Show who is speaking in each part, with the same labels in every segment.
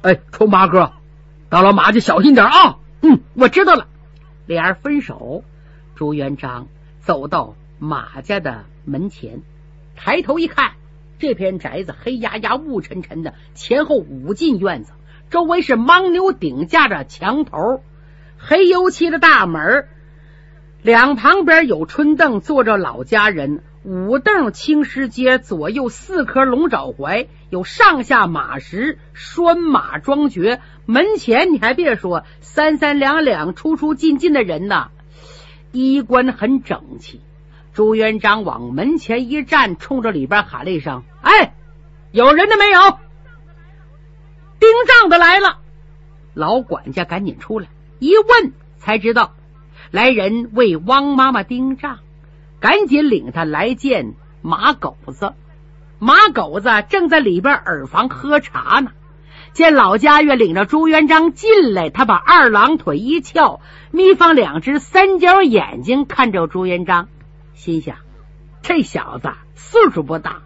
Speaker 1: 哎，臭马哥，到了马就小心点啊。我知道了。俩人分手，朱元璋走到马家的门前，抬头一看，这片宅子黑压压雾沉沉的，前后5进院子，周围是牦牛顶架着墙头，黑油漆的大门，两旁边有春凳，坐着老家人，5凳青石阶，左右4颗龙爪槐，有上下马石，拴马装爵。门前你还别说，三三两两出出进进的人呐，衣冠很整齐。朱元璋往门前一站，冲着里边喊了一声：哎，有人的没有？盯账的来了。老管家赶紧出来一问，才知道来人为汪妈妈盯账，赶紧领他来见马狗子。马狗子正在里边耳房喝茶呢，见老家院领着朱元璋进来，他把2郎腿一翘，眯放2只3角眼睛看着朱元璋，心想这小子岁数不大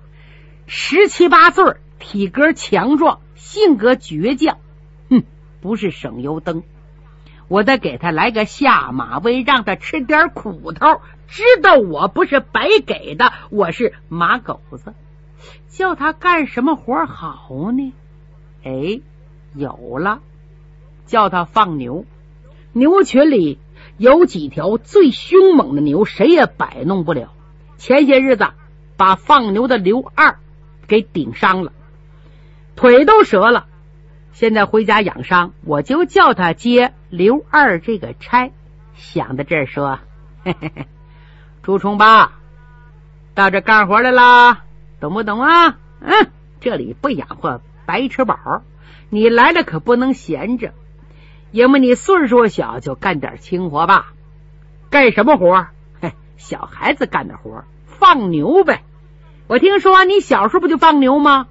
Speaker 1: ，17、18岁，体格强壮，性格倔强，不是省油灯。我得给他来个下马威，让他吃点苦头，知道我不是白给的，我是马狗子。叫他干什么活好呢？哎，有了，叫他放牛。牛群里有几条最凶猛的牛，谁也摆弄不了。前些日子把放牛的刘二给顶伤了，腿都折了，现在回家养伤，我就叫他接刘二这个差。想到这儿说，嘿嘿嘿，朱重八到这干活来啦，懂不懂啊？这里不养活白吃饱，你来了可不能闲着，因为你岁数小，就干点轻活吧。干什么活？小孩子干的活，放牛呗。我听说你小时候不就放牛吗？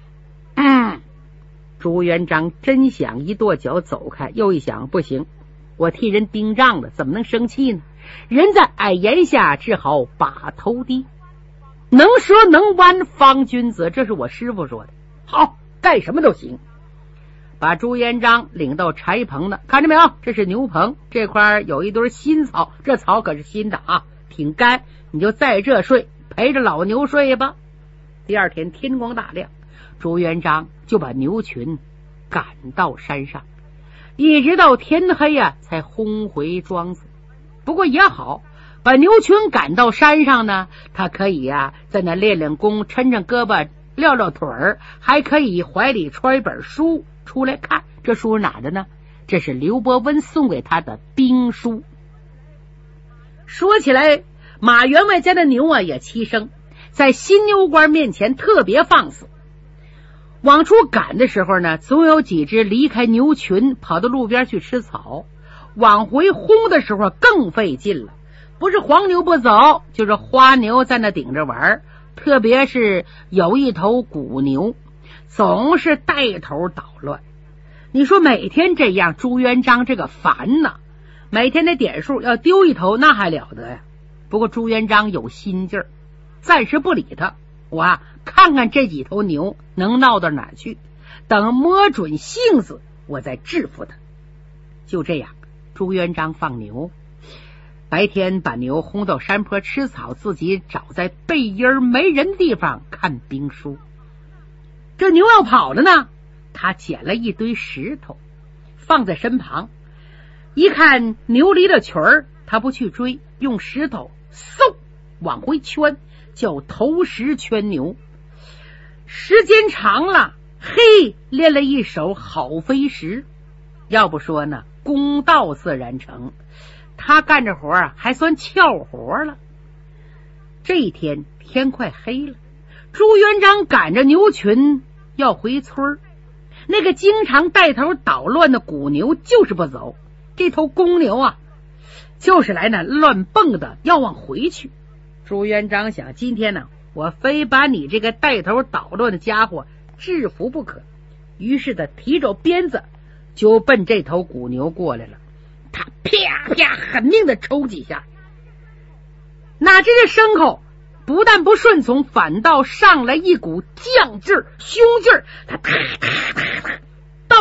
Speaker 1: 朱元璋真想一跺脚走开，又一想不行，我替人盯账了，怎么能生气呢？人在矮檐下，只好把头低。能说能弯方君子，这是我师傅说的。好，干什么都行。把朱元璋领到柴棚的，看着没有？这是牛棚，这块有一堆新草，这草可是新的啊，挺干，你就在这睡，陪着老牛睡吧。第二天天光大亮，朱元璋就把牛群赶到山上，一直到天黑才轰回庄子。不过也好，把牛群赶到山上呢，他可以在那练练功，抻抻胳膊，撂撂腿儿，还可以怀里揣一本书出来看。这书是哪的呢？这是刘伯温送给他的兵书。说起来，马员外家的牛也齐生，在新牛倌面前特别放肆。往出赶的时候呢，总有几只离开牛群跑到路边去吃草，往回轰的时候更费劲了，不是黄牛不走，就是花牛在那顶着玩，特别是有一头古牛总是带头捣乱。你说每天这样，朱元璋这个烦呐，每天的点数要丢一头那还了得呀。不过朱元璋有心劲儿，暂时不理他，我看看这几头牛能闹到哪去，等摸准性子我再制服他。就这样，朱元璋放牛，白天把牛轰到山坡吃草，自己找在背阴没人地方看兵书。这牛要跑了呢，他捡了一堆石头放在身旁，一看牛离了群儿，他不去追，用石头嗖往回圈，叫投石圈牛。时间长了，嘿，练了一手好飞石。要不说呢，公道自然成，他干这活还算俏活了。这一天天快黑了，朱元璋赶着牛群要回村，那个经常带头捣乱的古牛就是不走，这头公牛就是来那乱蹦的，要往回去。朱元璋想，今天呢，我非把你这个带头捣乱的家伙制服不可。于是他提着鞭子就奔这头古牛过来了，他啪啪狠命的抽几下，哪知这牲口不但不顺从，反倒上来一股犟劲儿、凶劲儿，他哒哒哒哒到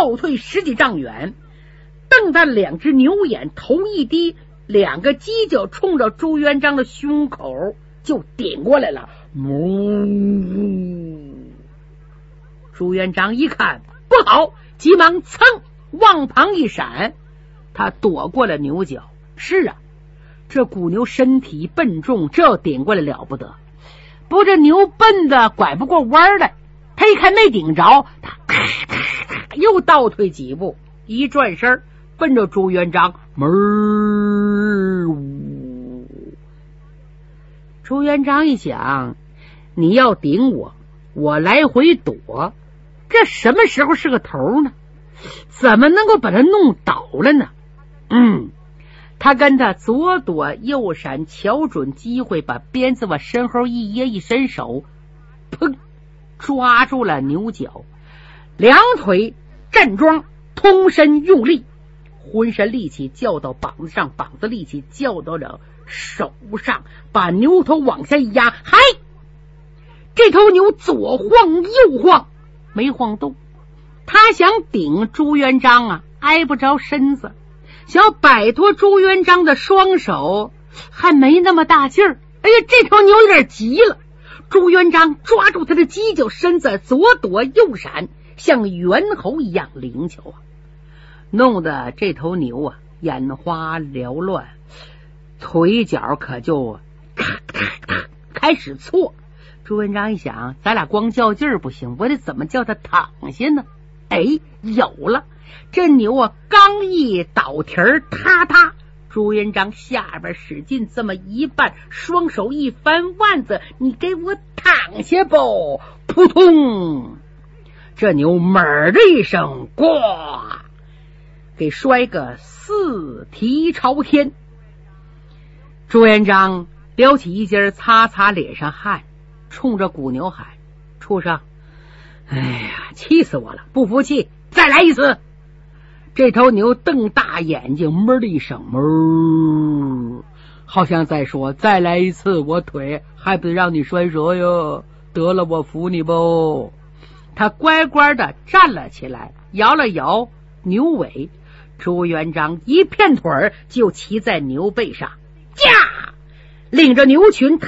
Speaker 1: 倒退10几丈远，瞪大2只牛眼，头一低，2个犄角冲着朱元璋的胸口就顶过来了。朱元璋一看不好，急忙噌往旁一闪，他躲过了牛角。是啊，这古牛身体笨重，这要顶过来了不得。不过这牛笨的拐不过弯来，他一看没顶着，他又倒退几步，一转身奔着朱元璋朱元璋一想，你要顶我，我来回躲，这什么时候是个头呢？怎么能够把他弄倒了呢？他跟他左躲右闪，瞧准机会，把鞭子往身后一掖，一伸手，砰，抓住了牛角，2腿站桩，通身用力，浑身力气较到膀子上，膀子力气较到了手上，把牛头往下一压，嗨！这头牛左晃右晃，没晃动。他想顶朱元璋啊，挨不着身子；想摆脱朱元璋的双手，还没那么大劲儿。哎呀，这头牛有点急了。朱元璋抓住他的犄角身子，左躲右闪，像猿猴一样灵巧啊，弄得这头牛啊眼花缭乱，腿脚可就开始错。朱元璋一想，咱俩光较劲儿不行，我得怎么叫他躺下呢？哎，有了！这牛啊刚一倒蹄儿，踏踏，朱元璋下边使劲这么一绊，双手一翻腕子，你给我躺下不？扑通！这牛猛的一声，呱，给摔个四蹄朝天。朱元璋撩起衣襟，擦擦脸上汗，冲着古牛喊：“畜生！哎呀，气死我了！不服气，再来一次！”这头牛瞪大眼睛，哞的一声，哞，好像在说：“再来一次，我腿还不得让你摔折哟！得了，我服你不？”他乖乖的站了起来，摇了摇牛尾。朱元璋一片腿儿就骑在牛背上，驾，领着牛群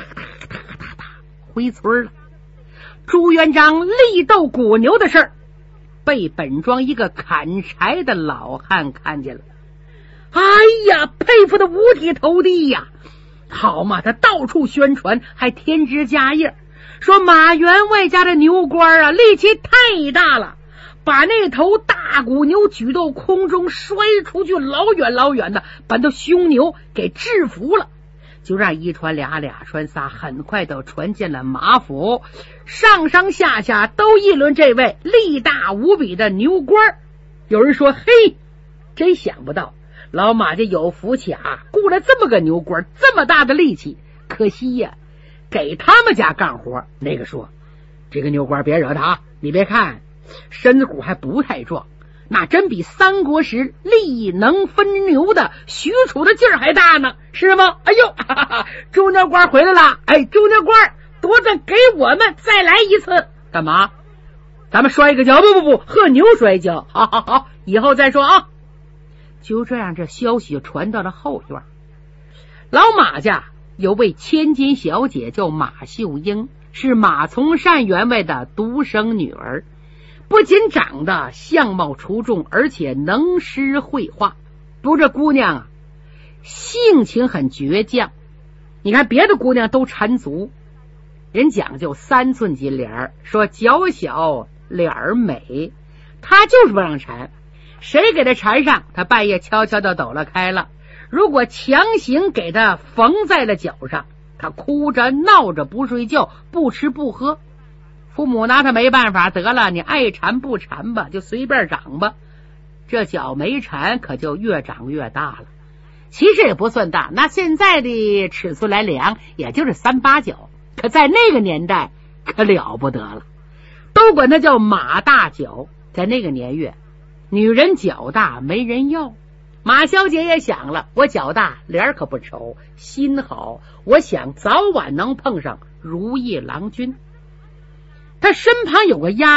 Speaker 1: 回村了。朱元璋力斗古牛的事儿被本庄一个砍柴的老汉看见了，哎呀，佩服的五体投地呀！好嘛，他到处宣传，还添枝加叶，说马员外家的牛倌啊力气太大了，把那头大古牛举到空中摔出去老远老远的，把那凶牛给制服了。就让一传俩，俩传仨，很快都传进了马府，上上下下都议论这位力大无比的牛倌。有人说：“嘿，真想不到老马家有福气啊，雇了这么个牛倌，这么大的力气。可惜呀，给他们家干活。”那个说：“这个牛倌别惹他啊，你别看身子骨还不太壮，那真比三国时力能分牛的许褚的劲儿还大呢，是吗？”哎呦，哈哈，猪牛倌回来了！哎，猪牛倌，夺着给我们再来一次！干嘛？咱们摔个跤？不，和牛摔跤。好，以后再说啊。就这样，这消息就传到了后院。老马家有位千金小姐叫马秀英，是马从善员外的独生女儿。不仅长得相貌出众，而且能诗会画。不过这姑娘啊，性情很倔强。你看别的姑娘都缠足，人讲究3寸金莲，说脚小脸儿美，她就是不让缠。谁给她缠上，她半夜悄悄的抖了开了。如果强行给她缝在了脚上，她哭着闹着不睡觉，不吃不喝。父母拿他没办法，得了，你爱缠不缠吧，就随便长吧。这脚没缠，可就越长越大了。其实也不算大，拿现在的尺寸来量，也就是3、8脚。可在那个年代，可了不得了，都管它叫马大脚。在那个年月，女人脚大没人要。马小姐也想了，我脚大，脸可不丑，心好，我想早晚能碰上如意郎君。他身旁有个丫鬟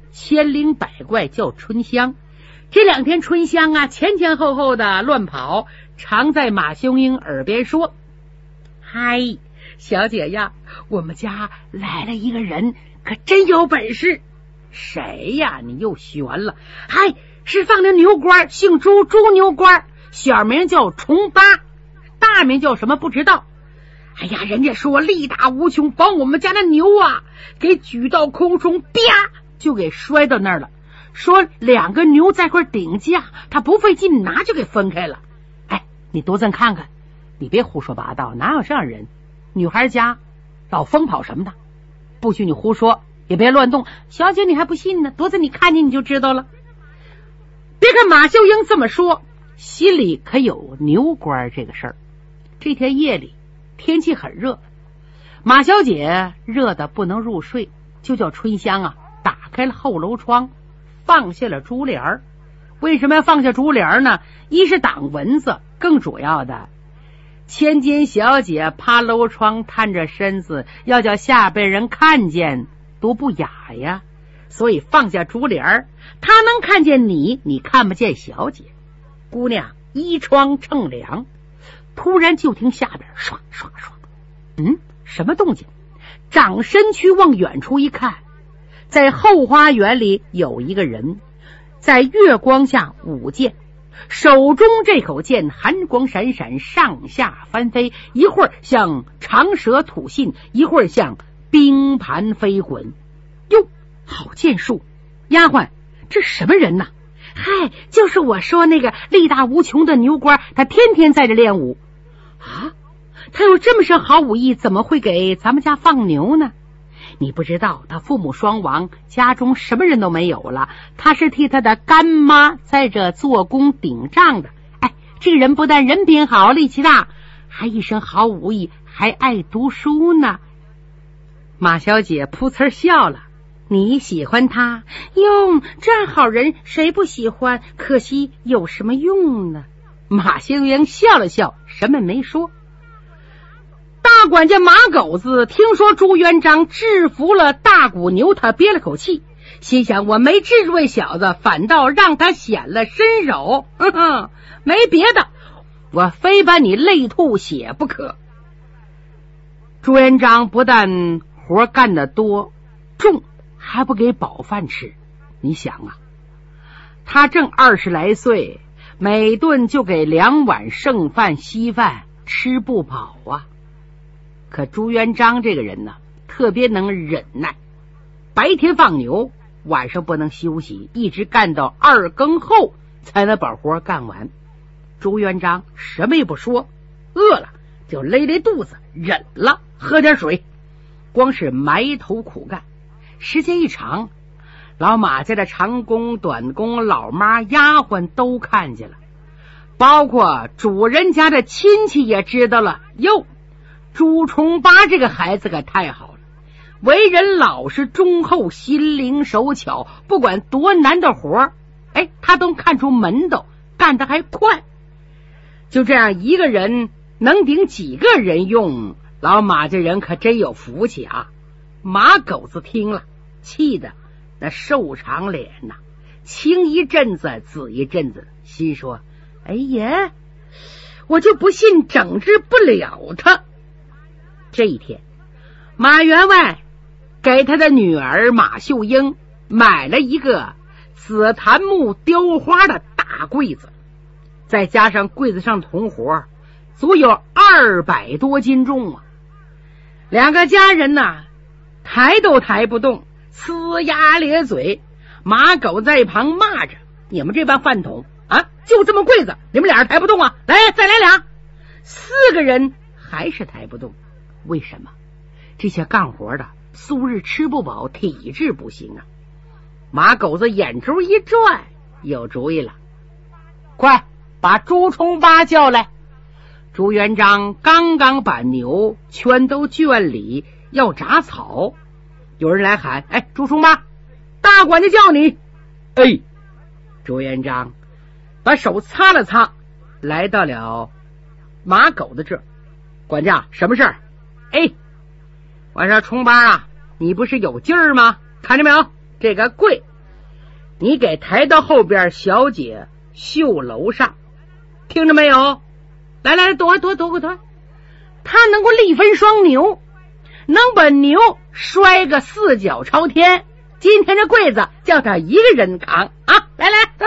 Speaker 1: 千灵百怪叫春香。这2天春香啊前前后后的乱跑，常在马秀英耳边说：嗨，小姐呀，我们家来了一个人，可真有本事。谁呀？你又悬了。嗨，是放的牛官，姓朱，朱牛官，小名叫重八，大名叫什么不知道。哎呀，人家说力大无穷，把我们家的牛啊给举到空中，啪就给摔到那儿了。说2个牛在块顶架，他不费劲拿就给分开了。哎，你多咱看看，你别胡说八道，哪有这样人？女孩家老疯跑什么的，不许你胡说，也别乱动。小姐你还不信呢，多咱你看见你就知道了。别看马秀英这么说，心里可有牛官这个事儿。这天夜里天气很热，马小姐热得不能入睡，就叫春香啊打开了后楼窗，放下了竹帘。为什么要放下竹帘呢？一是挡蚊子，更主要的，千金小姐趴楼窗探着身子，要叫下边人看见多不雅呀。所以放下竹帘，她能看见你，你看不见小姐。姑娘依窗乘凉，突然就听下边唰唰唰，什么动静？长身躯往远处一看，在后花园里有一个人在月光下舞剑，手中这口剑寒光闪闪，上下翻飞，一会儿像长蛇吐信，一会儿像冰盘飞滚。哟，好剑术！丫鬟，这什么人呐？嗨，就是我说那个力大无穷的牛官，他天天在这练武啊！他有这么身好武艺，怎么会给咱们家放牛呢？你不知道，他父母双亡，家中什么人都没有了，他是替他的干妈在这做工顶账的。哎，这个人不但人品好，力气大，还一身好武艺，还爱读书呢。马小姐噗呲笑了。你喜欢他？哟，这样好人谁不喜欢？可惜有什么用呢？马秀英笑了笑，什么没说。大管家马狗子听说朱元璋制服了大骨牛，他憋了口气，心想我没治住这小子，反倒让他显了身手。没别的，我非把你累吐血不可。朱元璋不但活干得多重，还不给饱饭吃。你想啊，他正20来岁，每顿就给2碗剩饭稀饭，吃不饱啊。可朱元璋这个人呢，特别能忍耐，白天放牛，晚上不能休息，一直干到2更后才能把活干完。朱元璋什么也不说，饿了就勒勒肚子，忍了，喝点水，光是埋头苦干。时间一长，老马家的长工短工、老妈丫鬟都看见了，包括主人家的亲戚也知道了。哟，朱重八这个孩子可太好了，为人老实忠厚，心灵手巧，不管多难的活他都看出门道，干得还快。就这样一个人能顶几个人用，老马这人可真有福气啊。马狗子听了，气得那瘦长脸呐，青一阵子紫一阵子，心说哎呀，我就不信整治不了他。这一天，马员外给他的女儿马秀英买了一个紫檀木雕花的大柜子，再加上柜子上铜活，足有200多斤重啊。2个家人呐，抬都抬不动，呲牙咧嘴。马狗在一旁骂着，你们这帮饭桶啊，就这么柜子，你们俩人抬不动啊，来再来俩。4个人还是抬不动。为什么？这些干活的素日吃不饱，体质不行啊。马狗子眼珠一转，有主意了，快把朱重八叫来。朱元璋刚刚把牛全都圈里，要铡草，有人来喊，哎，朱重八，大管家叫你。哎，朱元璋把手擦了擦，来到了马狗的这儿。管家，什么事儿？哎，我说重八啊，你不是有劲儿吗？看见没有？这个柜你给抬到后边小姐绣楼上，听着没有？来来，躲个团。他能够力分双牛，能把牛摔个四脚朝天。今天这柜子叫他一个人扛啊！来，走。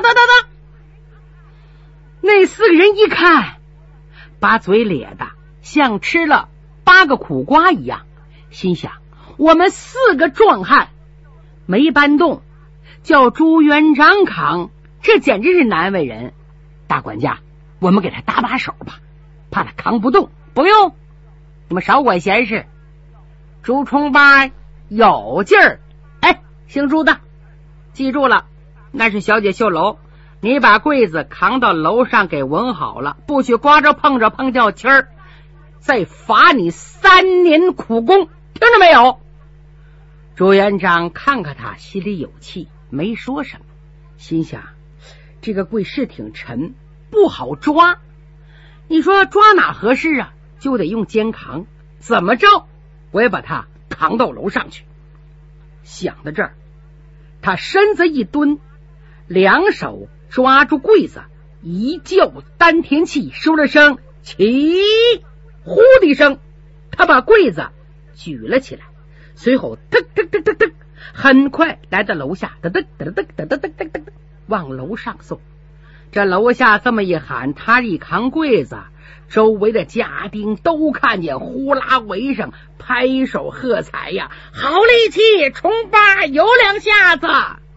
Speaker 1: 那4个人一看，把嘴咧的像吃了8个苦瓜一样，心想：我们4个壮汉没搬动，叫朱元璋扛，这简直是难为人。大管家，我们给他搭把手吧，怕他扛不动。不用，你们少管闲事。朱重八有劲儿。姓朱的，记住了，那是小姐绣楼，你把柜子扛到楼上给稳好了，不许刮着碰掉气儿，再罚你3年苦工，听着没有？朱元璋看看他，心里有气，没说什么，心想这个柜是挺沉，不好抓，你说抓哪合适啊？就得用肩扛，怎么着我也把它扛到楼上去。想到这儿，他身子一蹲，2手抓住柜子，一叫丹田气，说了声起，呼的一声，他把柜子举了起来，随后噔，很快来到楼下，噔，往楼上送。这楼下这么一喊，他一扛柜子，周围的家丁都看见，呼啦围上，拍手喝彩呀！好力气，重八有2下子。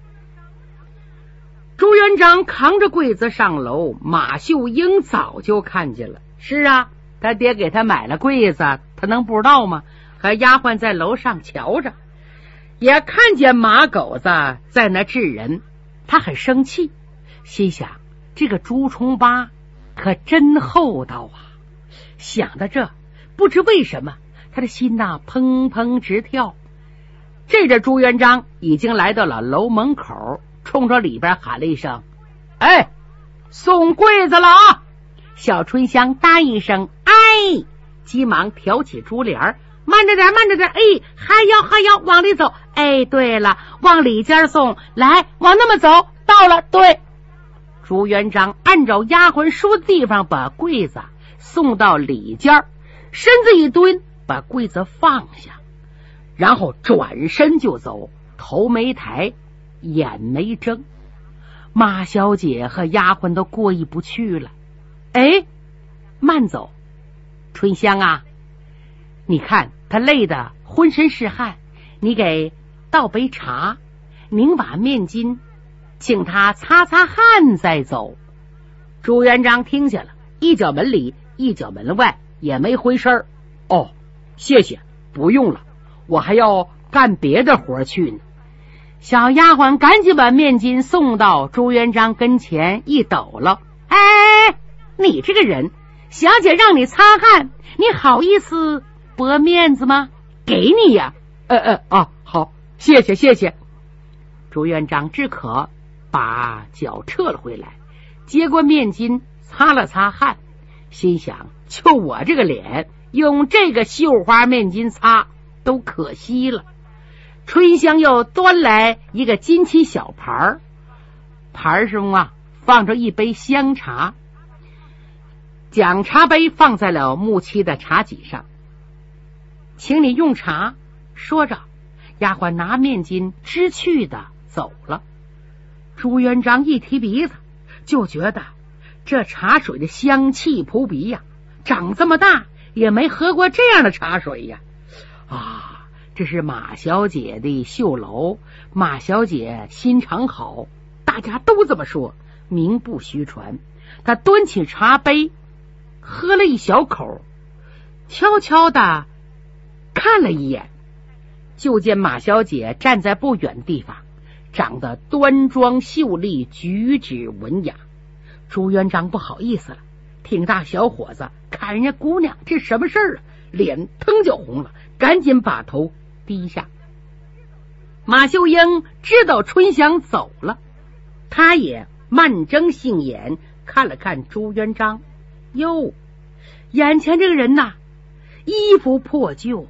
Speaker 1: 朱元璋扛着柜子上楼，马秀英早就看见了。是啊，他爹给他买了柜子，他能不知道吗？和丫鬟在楼上瞧着，也看见马狗子在那治人，他很生气，心想这个朱重八可真厚道啊！想到这，不知为什么他的心呐砰砰直跳。这朱元璋已经来到了楼门口，冲着里边喊了一声：哎，送柜子了啊！小春香答一声哎，急忙挑起珠帘，慢着点，哎，还要往里走。哎，对了，往里间送，来，往那么走，到了。对，朱元璋按照丫鬟说的地方把柜子送到里间，身子一蹲，把柜子放下，然后转身就走，头没抬，眼没睁。马小姐和丫鬟都过意不去了。哎，慢走，春香啊，你看他累得浑身是汗，你给倒杯茶，拧把面巾，请他擦擦汗再走。朱元璋听见了，一脚门里一脚门外，也没回身。哦，谢谢，不用了，我还要干别的活去呢。小丫鬟赶紧把面巾送到朱元璋跟前，一抖了。哎，你这个人，小姐让你擦汗，你好意思驳面子吗？给你呀。好，谢谢。朱元璋只可把脚撤了回来，接过面巾擦了擦汗，心想就我这个脸，用这个绣花面巾擦都可惜了。春香又端来一个金漆小盘，盘上啊放着一杯香茶，将茶杯放在了木漆的茶几上，请你用茶。说着，丫鬟拿面巾知趣的走了。朱元璋一提鼻子，就觉得这茶水的香气扑鼻呀，长这么大也没喝过这样的茶水呀。这是马小姐的绣楼，马小姐心肠好，大家都这么说，名不虚传。他端起茶杯，喝了一小口，悄悄的看了一眼，就见马小姐站在不远的地方，长得端庄秀丽，举止文雅。朱元璋不好意思了，挺大小伙子看人家姑娘，这什么事儿啊？脸腾就红了，赶紧把头低下。马秀英知道春香走了，他也慢睁杏眼看了看朱元璋。哟，眼前这个人呐，衣服破旧，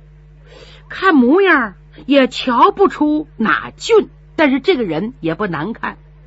Speaker 1: 看模样也瞧不出哪俊，但是这个人也不难看，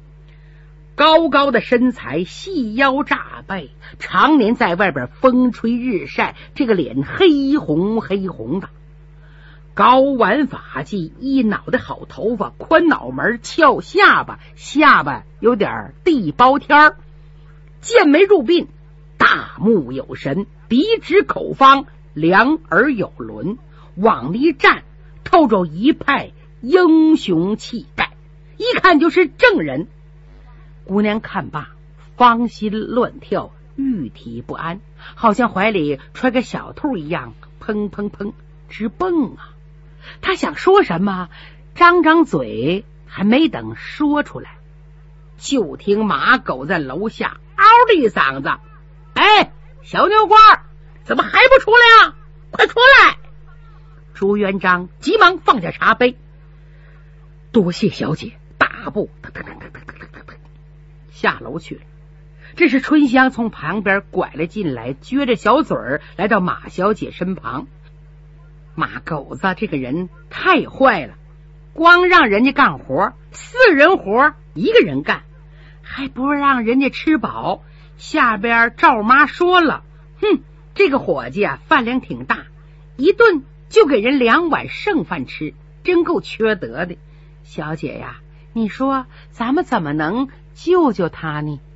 Speaker 1: 高高的身材，细腰炸背，常年在外边风吹日晒，这个脸黑红黑红的，高挽发髻，一脑袋好头发，宽脑门，翘下巴，下巴有点地包天儿，剑眉入鬓，大目有神，鼻直口方，两耳有轮，往里一站，透着一派英雄气概，一看就是正人。姑娘看罢，芳心乱跳，玉体不安，好像怀里揣个小兔一样，砰砰砰直蹦啊！她想说什么，张张嘴，还没等说出来，就听马狗在楼下嗷的一嗓子：“哎，小牛倌，怎么还不出来啊？快出来！”朱元璋急忙放下茶杯：“多谢小姐。”大步下楼去了。这是春香从旁边拐了进来，撅着小嘴儿来到马小姐身旁。马狗子这个人太坏了，光让人家干活，4人活1个人干，还不让人家吃饱。下边赵妈说了，这个伙计啊，饭量挺大，一顿就给人2碗剩饭吃，真够缺德的。小姐呀，你说咱们怎么能救救他呢？